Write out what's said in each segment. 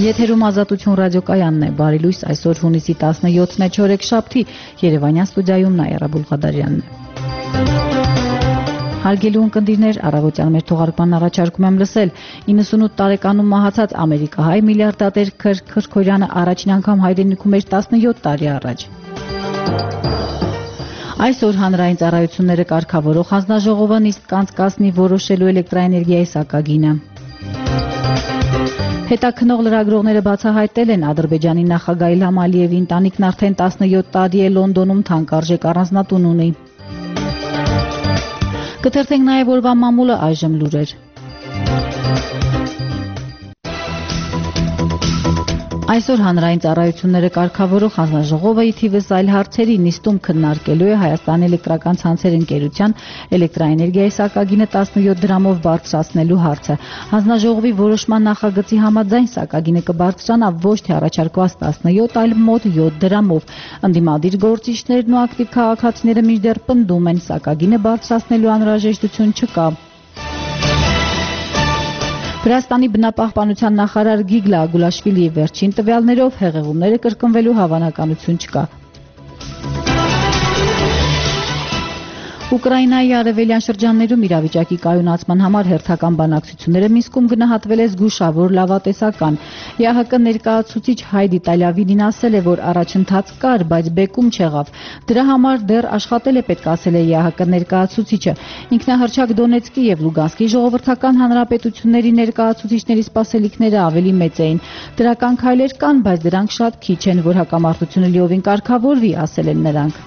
Եթերում Ազատություն ռադիոկայանն է, բարի լույս, այսօր հունիսի 17-ն է, չորեքշաբթի, Երևանյան ստուդիայում Նաիրա Բուլղադարյանն է։ Հարգելի ունկնդիրներ, առավոտյան մեր թողարկման առաջարկում եմ լսել 98 տարեկանում մահացած ամերիկահայ միլիարդատեր Քըր Քրքորյանը առաջին անգամ հայրենիքում էր 17 տարի առաջ։ Այսօր հանրային ծառայությունները կարգավորող հանձնաժողովը նիստ կանցկացնի որոշելու էլեկտրաէներգիայի սակագինը։ Հետաքնող լրագրողները բացահայտել են Ադրբեջանի նախագահ Իլհամ Ալիևի ընտանիքն արդեն 17 տարի է Լոնդոնում թանկարժեք առանձնատուն ունի։ Կթերթենք նաև օրվա մամուլը այժմ լուրեր։ Այսօր հանրային ծառայությունները կարգավորող հանձնաժողովը ի թիվս այլ հարցերի նիստում քննարկելու է Հայաստանի էլեկտրական ցանցեր ընկերության էլեկտրաէներգիայի սակագինը 17 դրամով բարձրացնելու հարցը։ Հանձնաժողովի որոշման նախագծի համաձայն սակագինը կբարձրանա ոչ թե առաջարկված 17, այլ մոտ 7 դրամով։ Ընդդիմադիր գործիչներն ու ակտիվ քաղաքացիները մինչդեռ պնդում են սակագինը բարձրացնելու անհրաժեշտություն չկա։ Վրաստանի բնապահպանության նախարար Գիգլա Ագուլաշվիլիի վերջին տվյալներով հեղեղումները կրկնվելու հավանականություն չկա։ Ուկրաինայի արևելյան շրջաններում իրավիճակի կայունացման համար հերթական բանակցությունները Մինսկում գնահատվել է զգուշավոր լավատեսական։ ԵԱՀԿ ներկայացուցիչ Հայդի Տալյավիդին ասել է, որ առաջընթաց կար, բայց բեկում չեղավ։ Դրա համար դեռ աշխատել է, պետք ասել է ԵԱՀԿ ներկայացուցիչը։ Ինքնահռչակ Դոնեցկի եւ Լուգանսկի ժողովրդական հանրապետությունների ներկայացուցիչների սպասելիքները ավելի մեծ էին։ Դրական քայլեր կան, բայց դրանք շատ քիչ են, որ հակամարտությունը լիովին կարգավորվի, ասել են նրանք։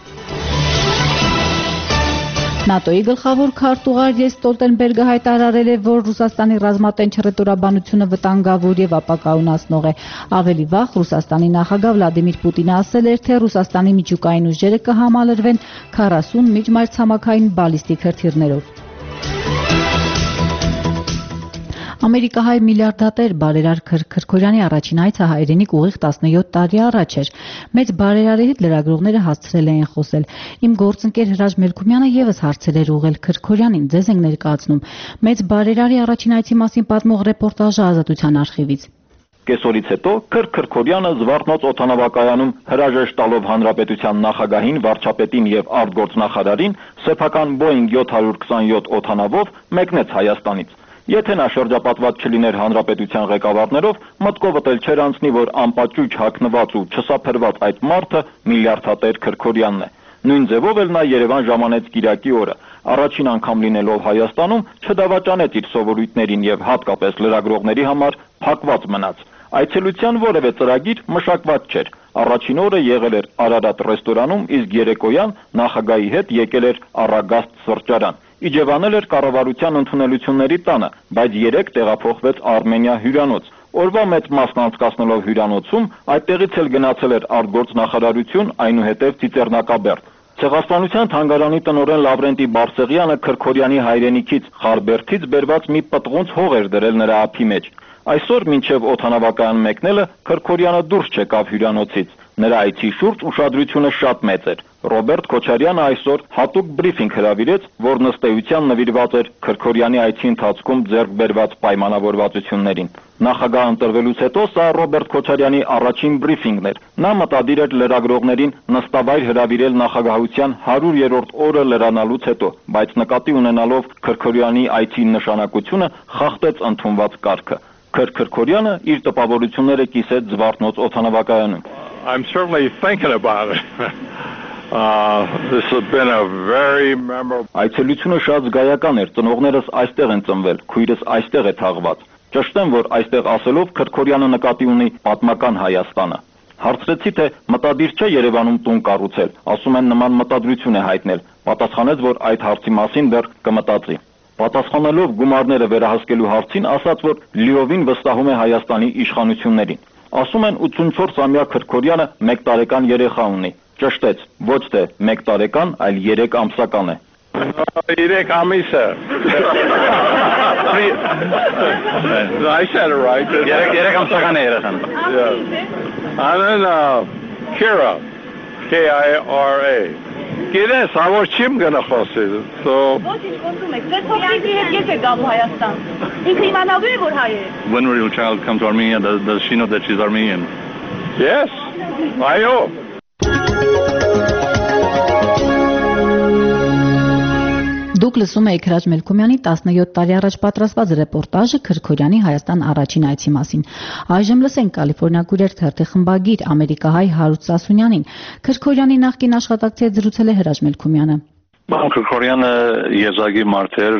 ՆԱՏՕ-ի գլխավոր քարտուղար Յենս Ստոլտենբերգը հայտարարել է, որ Ռուսաստանի ռազմատենչ հռետորաբանությունը վտանգավոր եւ ապակայունացնող է։ Ավելի վաղ Ռուսաստանի նախագահ Վլադիմիր Պուտինը ասել էր, թե Ռուսաստանի միջուկային ուժերը կհամալրվեն 40 միջմայրցամաքային բալիստիկ հրթիռներով։ Ամերիկահայ միլիարդատեր բարերար Քըր Քրքորյանի առաջին այցը հայրենիք ուղիղ 17 տարի առաջ էր։ Մեծ բարերարի հետ լրագրողները հասցրել էին խոսել։ Իմ գործընկեր Հրաչ Մելքումյանը եւս հարցեր էր ուղղել Քրքորյանին, ձեզ ենք ներկայացնում մեծ բարերարի առաջին այցի մասին պատմող ռեպորտաժը Ազատության արխիվից։ Կեսօրից հետո Քըր Քրքորյանը Զվարթնոց օդանավակայանում հրաժեշտ տալով հանրապետության նախագահին, վարչապետին եւ արտգործնախարարին սեփական Boeing 727 օդանավով մեկնեց Հայաստանից։ Եթե նա շրջապատված չլիներ հանրապետության ղեկավարներով, մտքովդ էլ չէր անցնի, որ անպաճույճ հագնված ու չսափրված այդ մարդը միլիարդատեր Քրքորյանն է։ Նույն ձևով էլ նա Երևան ժամանեց կիրակի օրը։ Առաջին անգամ լինելով Հայաստանում, չդավաճանեց իր սովորույթներին եւ հատկապես լրագրողների համար փակված մնաց։ Այցելության որևէ ծրագիր մշակված չէր։ Առաջին օրը եղել էր Արարատ ռեստորանում, իսկ երեկոյան նախագահի հետ եկել էր Առագաստ սրճարան։ Իջևանել էր կառավարության ընդունելությունների տանը, բայց երեկ տեղափոխվեց Արմենիա հյուրանոց։ Օրվա մեծ մասն անցկացնելով հյուրանոցում, այդտեղից էլ գնացել էր արտգործնախարարություն, այնուհետև Ծիծեռնակաբերդ։ Ցեղասպանության թանգարանի տնօրեն Լավրենտի Բարսեղյանը Քրքորյանի հայրենիքից Խարբերդից բերված մի պտղունց հող էր դրել նրա ափի մեջ։ Այսօր մինչև օդանավակայան մեկնելը Քրքորյանը դուրս չեկավ հյուրանոցից։ Նրա այցի շուրջ ուշադրությունը շատ մեծ էր։ Ռոբերտ Քոչարյանը այսօր հատուկ բրիֆինգ հրավիրեց, որն ըստ էության նվիրված էր Քրքորյանի այցի ընթացքում ձեռք բերված պայմանավորվածություններին։ Նախագահ ընտրվելուց հետո սա Ռոբերտ Քոչարյանի առաջին բրիֆինգն էր։ Նա մտադիր էր լրագրողներին նստավայր հրավիրել նախագահության 100-րդ օրը լրանալուց հետո, բայց նկատի ունենալով Քրքորյանի այցի նշանակությունը, խախտեց ընդունված կարգը։ Քըր Քրքորյանը իր տպավորությունները կիսեց Զվարթնոց օդանավակայանում։ I'm certainly thinking about it. This has been a very memorable. Այցելությունը շատ զգայական էր, ծնողներս այստեղ են ծնվել, քույրս այստեղ է թաղված։ Ճշտեմ, որ այստեղ ասելով Քրքորյանը նկատի ունի պատմական Հայաստանը։ Հարցրեցի, թե մտադիր չէ Երևանում տուն կառուցել, ասում են նման մտադրություն է հայտնել, պատասխանեց, որ այդ հարցի մասին դեռ կմտածի։ Պատասխանելով գումարները վերահսկելու հարցին, ասաց, որ լիովին վստահում է Հայաստանի իշխանություններին։ Ասում են 84-ամյա Քրքորյանը 1 տարեկան երեխա ունի։ Ճշտեց, ոչ թե 1 տարեկան, այլ 3 ամսական է։ 3 ամիս է։ I said it right. 3 ամսական է երեխան։ And then Kira, K-I-R-A. Գիտես, հավոր չիմ գնա խոսել, so... Ոչ ինչ խոսում եք, ձեզ հոգիքի հետ ետ է գալու Հայաստան։ When will your child come to Armenia? Does she know that she's Armenian? Yes, I hope. Դուք լսում եք Հրաչ Մելքումյանի 17 տարի առաջ պատրաստված ռեպորտաժը Քրքորյանի Հայաստան առաջին այցի մասին։ Այժմ լսենք Կալիֆոռնիա Կուրիեր թերթի խմբագիր ամերիկահայ Հարութ Սասունյանին։ Քրքորյանի նախկին աշխատակցի հետ զրուցել է Հրաչ Մելքումյանը։ Քրքորյանը եզակի մարդ էր,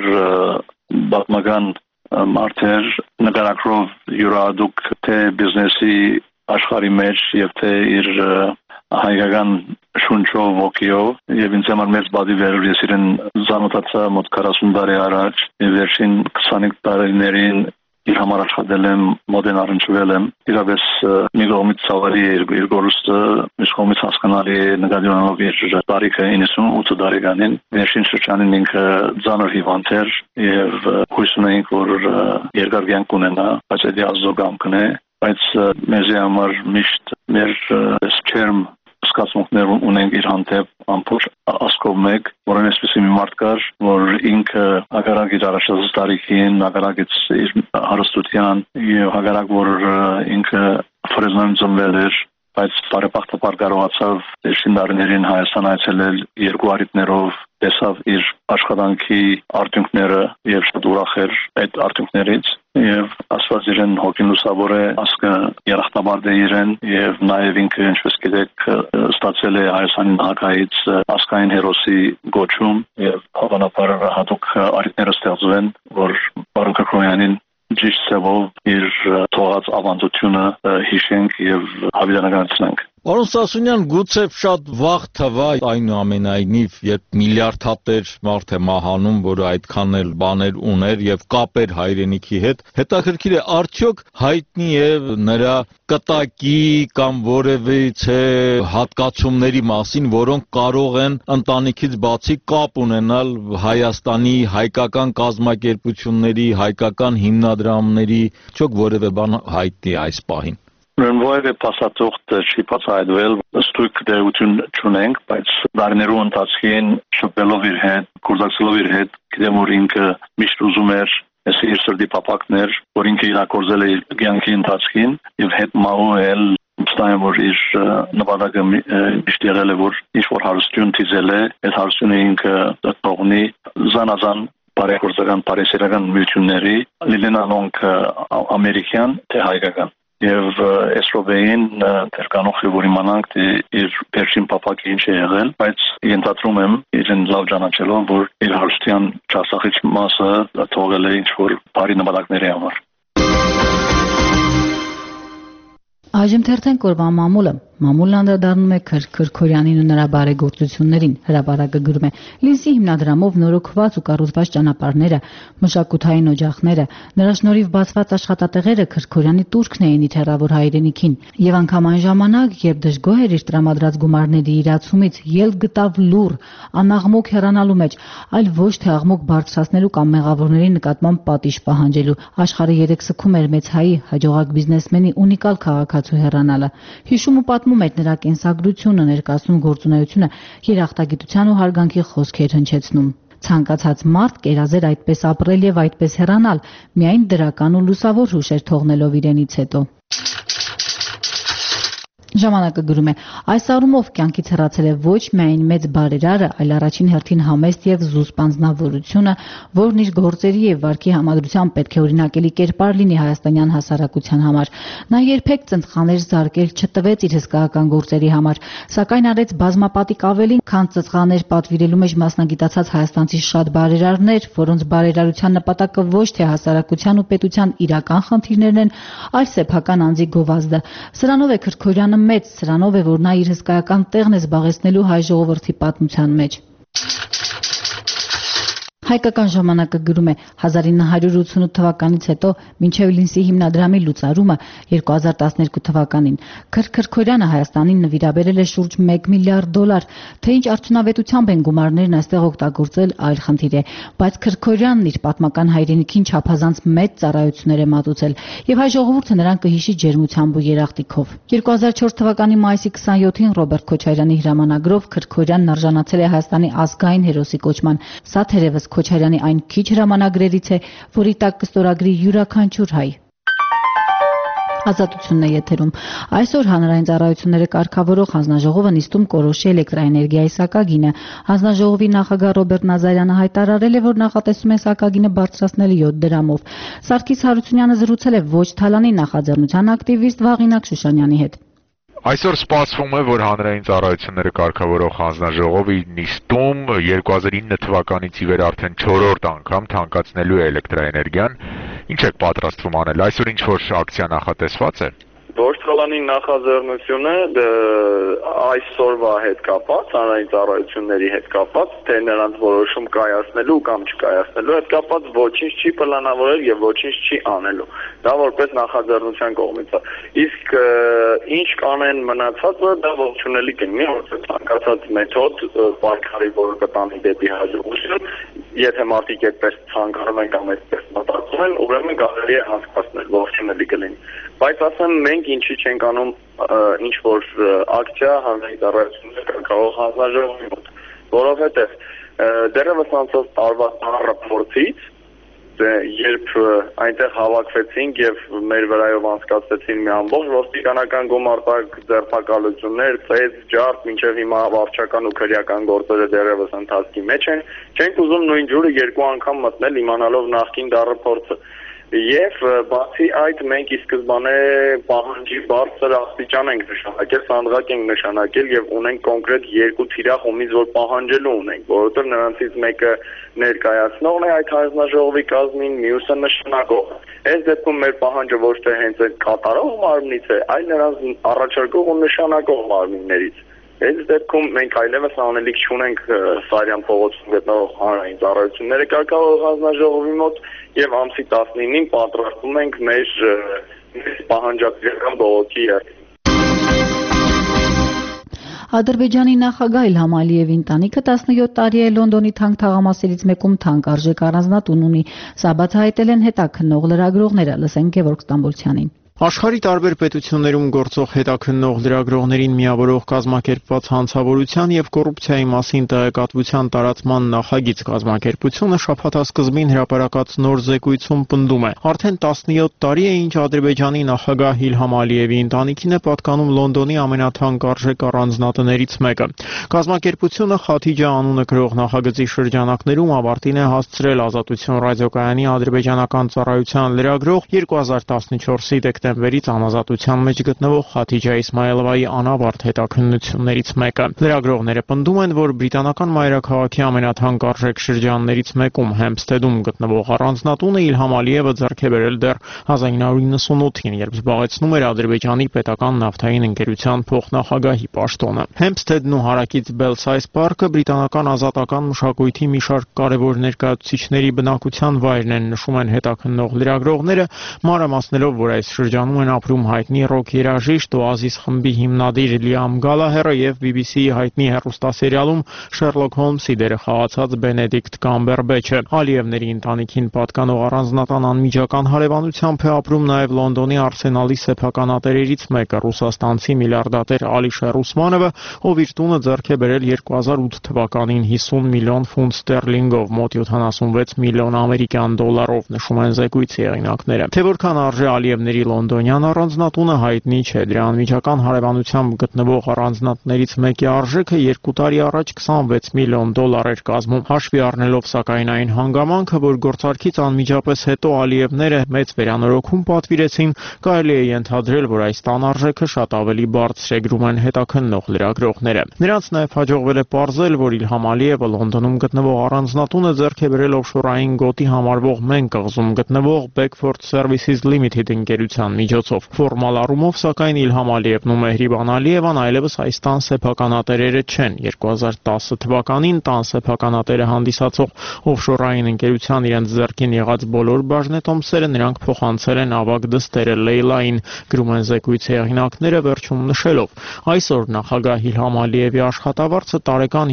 պատմական մարդ էր, նկարագրով յուրահատուկ թե բիզնեսի աշխարհի մեջ եւ թե իր հայկական շունչով ոգիով եւ ինձ համար մեծ բադի վերոր ես իրեն զանոթացա մոտ 40 տարի առաջ եւ վերջին 25 տարիներին իր համար աշխատել եմ մոդեն առնչվել եմ իրապես մի կողմից ցավալի է իր գործը մյուս կողմից հասկանալի է նկատի ունենալով իր տարիքը 98 տարեկանին վերջին շրջանին ինքը ծանր հիվանդ էր եւ հույս ունեինք որ երկար կյանք ունենա բայց դա ազգամքն է բայց մեզի համար միշտ մեր չերմ սկացմունքներ ունենք իր հանդեպ ամբողջ ասկով մեկ, որն այսպեսի մի մարդ կար, որ ինքը հակառակ իր առաջացած տարիքին, հակառակ իր հարստության եւ հակառակ որ ինքը Ֆրեզնոյում ծնվել էր, բայց բարեբախտաբար կարողացավ շինարարներին Հայաստան այցելել երկու արիտներով տեսավ իր աշխատանքի արդյունքները եւ շատ ուրախ էր այդ արդյունքներից եւ ասված իրեն հոգին լուսավոր է ասկը երախտաբարդ է իրեն եւ նաեւ ինքը ինչպես գիտեք ստացել է Հայաստանի նախագահից ասկային հերոսի գոչում եւ հավանաբար հատուկ արիտները ստեղծվեն որ պարոն Քրքորյանին ճիշտ ծավալ իր թողած ավանդությունը հիշենք եւ հավիտենականացնենք Պարոն Սասունյան, գուցե շատ վաղ թվա այնուամենայնիվ, երբ միլիարդատեր մարդ է մահանում, որը այդքան էլ բաներ ուներ եւ կապեր հայրենիքի հետ, հետաքրքիր է, արդյոք հայտնի է նրա կտակի կամ որևիցե հատկացումների մասին, որոնք կարող են ընտանիքից բացի կապ ունենալ Հայաստանի հայկական կազմակերպությունների, հայկական հիմնադրամների, չոք որևէ բան հայտնի այս պահին։ Որևէ փաստաթուղթ չի բացահայտվել, ստույգ դերություն չունենք, բայց դարներու ընթացքին շփվելով իր հետ, կորզակցելով իր հետ, գիտեմ որ ինքը միշտ ուզում էր իր սրտի փափակներ, որ ինքը իրագործել է իր կյանքի ընթացքին եւ հետ մահուել Ստայեմ որ իր նպատակը միշտ եղել է որ ինչ որ հարստություն թիզել է, այդ հարստությունը ինքը թողնի զանազան բարեգործական բարեսիրական միությունների, լինեն անոնք ամերիկյան թե հայկական Եվ այս ռոբեին դեռ կանող է որ իմանանք թե իր վերջին փափակը ինչ է եղել, բայց ենթադրում եմ իրեն լավ ճանաչելով որ իր հարստության չասախիչ մասը թողել է ինչ որ բարի նպատակների համար Այժմ թերթենք օրվա մամուլը։ Մամուլն անդրադառնում է Քրքորյանին ու նրա բարեգործություններին։ Հրապարակը գրում է. Լինսի հիմնադրամով նորոգված ու կառուցված ճանապարհները, մշակութային օջախները, նրա շնորհիվ բացված աշխատատեղերը Քրքորյանի տուրքն էին իր հեռավոր հայրենիքին։ Եվ անգամ այն ժամանակ, երբ դժգոհ էր իր տրամադրած գումարների իրացումից, ելք գտավ լուռ, անաղմուկ հեռանալու մեջ, այլ ոչ թե աղմուկ բարձրացնելու կամ մեղավորների նկատմամբ պատիժ պահանջելու։ Աշխարհը երեք սգում էր մեծ հայի հաջողակ բիզնեսմենի ունիկալ քաղաքացու հեռանալը։ Հիշում ու պատմում էր նրա կենսագրությունը, ներկայացնում գործունեությունը, երախտագիտության ու հարգանքի խոսքեր հնչեցնում։ Ցանկացած մարդ կերազեր այդպես ապրել եւ այդպես հեռանալ, միայն դրական ու լուսավոր հուշեր թողնելով իրենից հետո։ Ժամանակը գրում է. այս առումով կյանքից հեռացել է ոչ միայն մեծ բարերարը, այլ առաջին հերթին համեստ եւ զուսպ անձնավորությունը, որն իր գործերի եւ վարքի համադրությամբ պետք է օրինակելի կերպար լինի հայաստանյան հասարակության համար։ Նա երբեք ծնծղաներ զարկել չտվեց իր հսկայական գործերի համար, սակայն արեց բազմապատիկ ավելին, քան ծծղաներ պատվիրելու մեջ մասնագիտացած հայաստանցի շատ բարերարներ, որոնց բարերարության նպատակը ոչ թե հասարակության ու պետության իրական խնդիրներն են, այլ սեփական անձի գովազդը։ Սրանով է Քրքորյանը մեծ սրանով է, որ նա իր հսկայական տեղն է զբաղեցնելու հայ ժողովրդի պատմության մեջ։ Հայկական ժամանակը գրում է 1988 թվականից հետո մինչև Լինսի հիմնադրամի լուծարումը 2012 թվականին Քրքորյանը Հայաստանին նվիրաբերել է շուրջ $1 միլիարդ, թե ինչ արդյունավետությամբ են գումարներն այստեղ օգտագործել այլ խնդիր է, բայց Քրքորյանն իր պատմական հայրենիքին չափազանց մեծ ծառայություններ է մատուցել եւ հայ ժողովուրդը նրան կհիշի ջերմությամբ ու երախտիկով։ 2004 թվականի մայիսի 27-ին Ռոբերտ Քոչարյանի հրամանագրով Քրքորյանն արժանացել է Հայաստանի ազգային հերոսի կոչման։ Սա թերևս Քոչարյանի այն քիչ հրամանագրերից է, որի տակ կստորագրի յուրաքանչյուր հայ։ Ազատությունն է եթերում։ Այսօր հանրային ծառայությունները կարգավորող հանձնաժողովը նիստում կորոշի էլեկտրաէներգիայի սակագինը։ Հանձնաժողովի նախագահ Ռոբերտ Նազարյանը հայտարարել է, որ նախատեսում է սակագինը բարձրացնել 7 դրամով։ Սարգիս Հարությունյանը զրուցել է ոչ թալանի նախաձեռնության ակտիվիստ Վաղինակ Շուշանյանի հետ։ Այսօր սպասվում է, որ հանրային ծառայությունները կարգավորող հանձնաժողովի նիստում 2009 թվականից ի վեր արդեն 4-րդ անգամ թանկացնելու է էլեկտրաէներգիան։ Ինչ եք պատրաստվում անել, այսօր ինչ-որ ակցիա նախատեսված է։ Ոչ թալանի նախաձեռնությունը այսօրվա հետ կապված, հանրային ծառայությունների հետ կապված, թե նրանց որոշում կայացնելու կամ չկայացնելու հետ կապված ոչինչ չի պլանավորել եւ ոչինչ չի անելու։ Դա որպես նախաձեռնության կողմից է։ Իսկ ինչ կանեն մնացածը, դա ողջունելի կլինի, որպես ցանկացած մեթոդ պայքարի, որը կտանի դեպի հաջողություն, եթե մարդիկ այդպես ցանկանում են կամ այդպես մտածում են, ուրեմն կարելի է հասկացնել, ողջունելի կլինի։ Բայց ասեմ, մենք ինչի չենք անում ինչ որ ակցիա հանրային ծառայությունների կարգավորող հանձնաժողովի մոտ, որովհետև դեռևս անցած տարվա տառը փորձից, երբ այնտեղ հավաքվեցինք եւ մեր վրայով անցկացրեցին մի ամբողջ ոստիկանական գումարտակ ձերբակալություններ, ծեծ, ջարդ, մինչեւ հիմա վարչական ու քրեական գործերը դեռևս ընթացքի մեջ են, չենք ուզում նույն ջուրը երկու անգամ մտնել իմանալով նախկին դառը փորձը։ Եվ բացի այդ մենք ի սկզբանե պահանջի բարձր աստիճան ենք նշանակել, սանդղակ ենք նշանակել եւ ունենք կոնկրետ երկու թիրախ, ումից որ պահանջելու ունենք, որովհետեւ նրանցից մեկը ներկայացնողն է այդ հանձնաժողովի կազմին, մյուսը նշանակողը։ Այս դեպքում մեր պահանջը ոչ թե հենց այդ կատարող մարմնից է, այլ նրանց առաջարկող ու նշանակող մարմիններից։ Այս դեպքում մենք այլևս անելիք չունենք Սարյան փողոցում գտնվող հանրային ծառայությունները կարգավորող հանձնաժողովի մոտ եւ ամսի 19-ին պատրաստում ենք մեր պահանջարկական բողոքի երթին։ Ադրբեջանի նախագահ Իլհամ Ալիևի ընտանիքը 17 տարի է Լոնդոնի թանկ թաղամասերից մեկում թանկարժեք առանձնատուն ունի։ Սա բացահայտել են հետաքննող լրագրողները։ Լսենք Գևորգ Ստամբոլցյանին։ Աշխարհի տարբեր պետություններում գործող հետաքննող լրագրողներին միավորող կազմակերպված հանցավորության եւ կոռուպցիայի մասին տեղեկատվության տարածման նախագիծ կազմակերպությունը շաբաթասկզբին հրապարակած նոր զեկույցում պնդում է. արդեն 17 տարի է, ինչ Ադրբեջանի նախագահ Իլհամ Ալիևի ընտանիքին է պատկանում Լոնդոնի ամենաթանկարժեք առանձնատներից մեկը։ Կազմակերպությունը Խաթիջա անունը կրող նախագծի շրջանակներում ավարտին է հասցրել Ազատություն ռադիոկայանի ադրբեջանական ծառայության լրագրող 2014-ի դեկտեմբերից անազատության մեջ գտնվող Խաթիջա Իսմայելովայի անավարտ հետաքննություններից մեկը։ Լրագրողները պնդում են, որ բրիտանական մայրաքաղաքի ամենաթանկարժեք շրջաններից մեկում Հեմփսթեդում գտնվող առանձնատունը Իլհամ Ալիևը ձեռք է բերել դեռ 1998-ին, երբ զբաղեցնում էր Ադրբեջանի պետական նավթային ընկերության փոխնախագահի պաշտոնը։ Հեմփսթեդն ու հարակից Բելսայս պարկը բրիտանական ազատական մշակույթի մի շարք կարևոր ներկայացուցիչների բնակության վայրն են, նշում են հետաքննող լրագրողները, մանրամասնելով, որ այս շրջանում են ապրում հայտնի ռոք երաժիշտ Օազիս խմբի հիմնադիր Լիամ Գալահերը եւ BBC-ի հայտնի հեռուստասերիալում Շերլոք Հոլմսի դերը խաղացած Բենեդիկտ Կամբերբեչը։ Ալիևների ընտանիքին պատկանող առանձնատան անմիջական հարևանությամբ է ապրում նաեւ Լոնդոնի Արսենալի սեփականատերերից մեկը, ռուսաստանցի միլիարդատեր Ալիշեր Ուսմանովը, ով իր տունը ձեռք է բերել 2008 թվականին 50 միլիոն ֆունտ ստերլինգով, մոտ 76 միլիոն ամերիկյան դոլարով, նշում են զեկույցի հեղինակները։ Թե որքան արժե Ալիևների Լոնդոնյան առանձնատունը հայտնի չէ։ Դրա անմիջական հարևանությամբ գտնվող առանձնատներից մեկի արժեքը 2 տարի առաջ 26 միլիոն դոլար էր կազմում։ Հաշվի առնելով սակայն այն հանգամանքը, որ գործարքից անմիջապես հետո Ալիևները մեծ վերանորոգում պատվիրեցին, կարելի է ենթադրել, որ այս տան արժեքը շատ ավելի բարձր է, գրում են հետաքննող լրագրողները։ Նրանց նաև հաջողվել է պարզել, որ Իլհամ Ալիևը Լոնդոնում գտնվող առանձնատունը ձեռք է բերել օֆշորային գոտի համարվող Մեն կղզում գտնվող Beckford Services Limited ընկերության միջոցով։ Ֆորմալ առումով, սակայն Իլհամ Ալիևն ու Մեհրիբան Ալիևան այլևս այս տան սեփականատերերը չեն։ 2010 թվականին տան սեփականատերը հանդիսացող օֆշորային ընկերության իրենց ձեռքին եղած բոլոր բաժնետոմսերը նրանք փոխանցել են ավագ դստերը Լեյլային, գրում են զեկույցի հեղինակները, վերջում նշելով. այսօր նախագահ Իլհամ Ալիևի աշխատավարձը տարեկան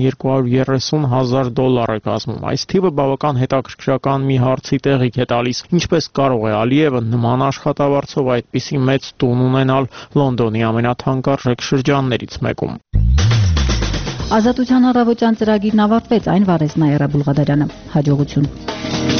$230,000 է կազմում։ Այս թիվը բավական հետաքրքրական մի հարցի տեղիք է տալիս. ինչպես կարող է Ալիևը նման աշխատավարձով այդպիսի մեծ տուն ունենալ Լոնդոնի ամենաթանկարժեք շրջաններից մեկում։ Ազատության առավոտյան ծրագիրն ավարտվեց, այն վարեց Նաիրա Բուլղադարյանը։ Հաջողություն։